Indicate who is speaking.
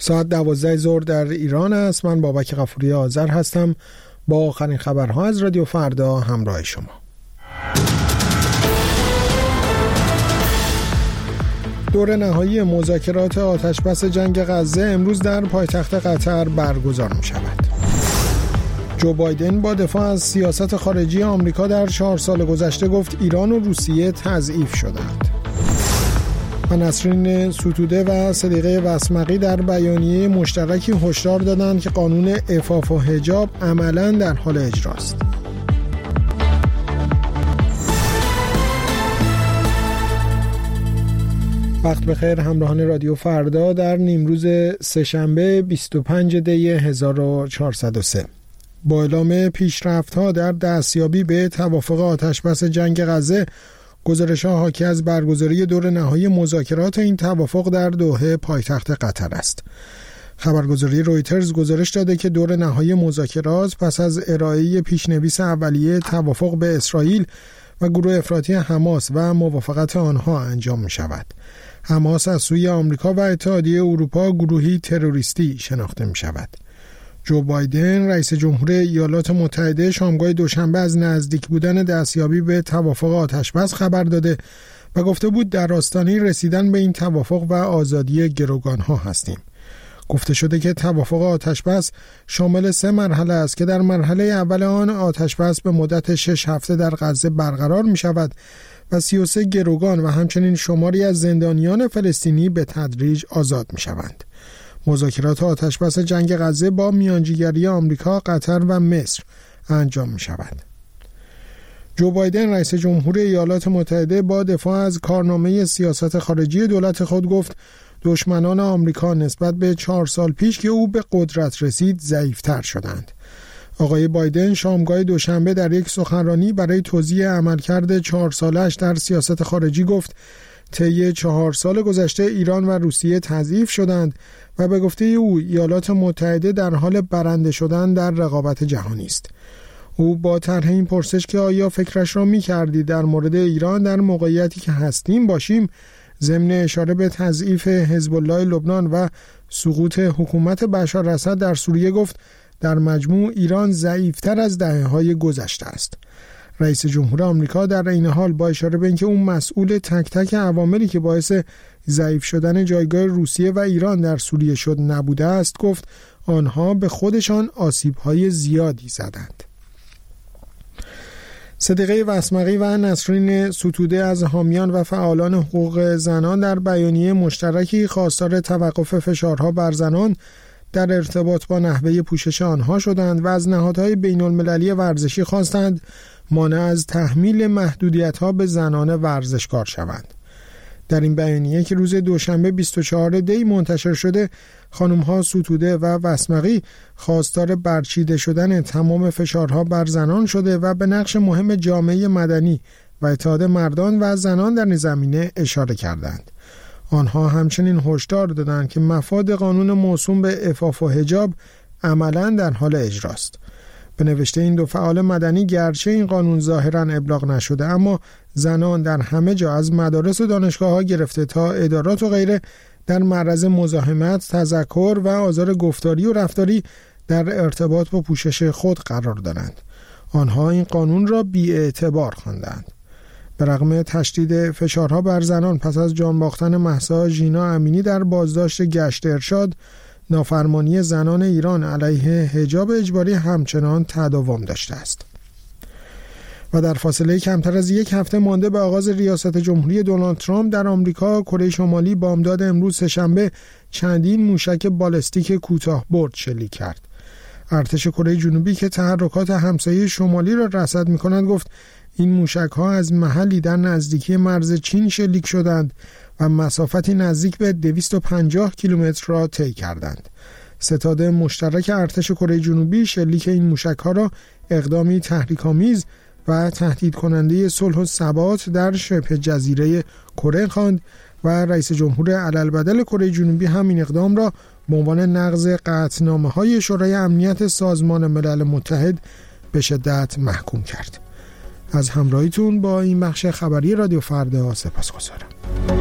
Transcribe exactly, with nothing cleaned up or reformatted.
Speaker 1: ساعت دوازده ظهر در ایران است. من بابک غفوری آذر هستم با آخرین خبرها از رادیو فردا همراه شما. دور نهایی مذاکرات آتشبس جنگ غزه امروز در پایتخت قطر برگزار می شود. جو بایدن با دفاع از سیاست خارجی آمریکا در چهار سال گذشته گفت ایران و روسیه تضعیف شدند. و نسرین ستوده و صدیقه وسمقی در بیانیه مشترکی هشدار دادند که قانون عفاف و حجاب عملاً در حال اجراست. وقت بخیر همراهان رادیو فردا در نیمروز سه‌شنبه بیست و پنج دی هزار و چهارصد و سه. با اعلام پیشرفت‌ها در دستیابی به توافق آتشبس جنگ غزه، گزارش‌ها حاکی از برگزاری دور نهایی مذاکرات این توافق در دوحه پایتخت قطر است. خبرگزاری رویترز گزارش داده که دور نهایی مذاکرات پس از ارائه پیشنویس اولیه توافق به اسرائیل و گروه افراطی حماس و موافقت آنها انجام می‌شود. حماس از سوی آمریکا و اتحادیه اروپا گروهی تروریستی شناخته می‌شود. جو بایدن رئیس جمهور ایالات متحده شامگاه دوشنبه از نزدیک بودن دستیابی به توافق آتشبس خبر داده و گفته بود در آستانه رسیدن به این توافق و آزادی گروگان‌ها هستیم. گفته شده که توافق آتشبس شامل سه مرحله است که در مرحله اول آن آتشبس به مدت شش هفته در غزه برقرار می شود و سی و سه گروگان و همچنین شماری از زندانیان فلسطینی به تدریج آزاد می شوند. مذاکرات آتشبس جنگ غزه با میانجیگری آمریکا، قطر و مصر انجام می شود. جو بایدن رئیس جمهور ایالات متحده با دفاع از کارنامه سیاست خارجی دولت خود گفت دشمنان آمریکا نسبت به چهار سال پیش که او به قدرت رسید ضعیف‌تر شدند. آقای بایدن شامگاه دوشنبه در یک سخنرانی برای توضیح عملکرد چهار سالش در سیاست خارجی گفت طی چهار سال گذشته ایران و روسیه تضعیف شدند و به گفته او ایالات متحده در حال برنده شدن در رقابت جهانی است. او با طرح این پرسش که آیا فکرش را می‌کردی در مورد ایران در موقعیتی که هستیم باشیم، ضمن اشاره به تضعیف حزب الله لبنان و سقوط حکومت بشار اسد در سوریه گفت در مجموع ایران ضعیف‌تر از دهه‌های گذشته است. رئیس جمهور آمریکا در این حال با اشاره به اینکه اون مسئول تک تک عواملی که باعث ضعیف شدن جایگاه روسیه و ایران در سوریه شد نبوده است گفت آنها به خودشان آسیب‌های زیادی زدند. صدیقه وسمقی و نسرین ستوده از حامیان و فعالان حقوق زنان در بیانیه مشترکی خواستار توقف فشارها بر زنان در ارتباط با نحوه پوشش آنها شدند و از نهادهای بین المللی ورزشی خواستند مانع از تحمیل محدودیت‌ها به زنان ورزشکار شوند. در این بیانیه که روز دوشنبه بیست و چهارم دی منتشر شده، خانم‌ها ستوده و وسمقی خواستار برچیده شدن تمام فشارها بر زنان شده و به نقش مهم جامعه مدنی و اتحاد مردان و زنان در این زمینه اشاره کردند. آنها همچنین هشدار دادند که مفاد قانون موسوم به عفاف و حجاب عملاً در حال اجراست. به نوشته این دو فعال مدنی گرچه این قانون ظاهراً ابلاغ نشده، اما زنان در همه جا از مدارس و دانشگاه‌ها گرفته تا ادارات و غیره در معرض مزاحمت، تذکر و آزار گفتاری و رفتاری در ارتباط با پوشش خود قرار دارند. آنها این قانون را بی‌اعتبار خواندند. به رغم تشدید فشارها بر زنان پس از جان باختن مهسا ژینا امینی در بازداشت گشت ارشاد، نافرمانی زنان ایران علیه حجاب اجباری همچنان تداوم داشته است. و در فاصله کمتر از یک هفته مانده به آغاز ریاست جمهوری دونالد ترامپ در آمریکا، کره شمالی بامداد امروز سه‌شنبه چندین موشک بالستیک کوتاه برد شلیک کرد. ارتش کره جنوبی که تحرکات همسایه شمالی را رصد می‌کند گفت این موشک‌ها از محلی در نزدیکی مرز چین شلیک شدند و مسافتی نزدیک به دویست و پنجاه کیلومتر را طی کردند. ستاد مشترک ارتش کره جنوبی شلیک این موشک‌ها را اقدامی تحریک‌آمیز و تهدید کننده صلح و ثبات در شبه جزیره کره خواند و رئیس جمهور علالبدل کره جنوبی همین اقدام را به عنوان نقض قطعنامه‌های شورای امنیت سازمان ملل متحد به شدت محکوم کرد. از همراهیتون با این بخش خبری رادیو فردا سپاسگزارم.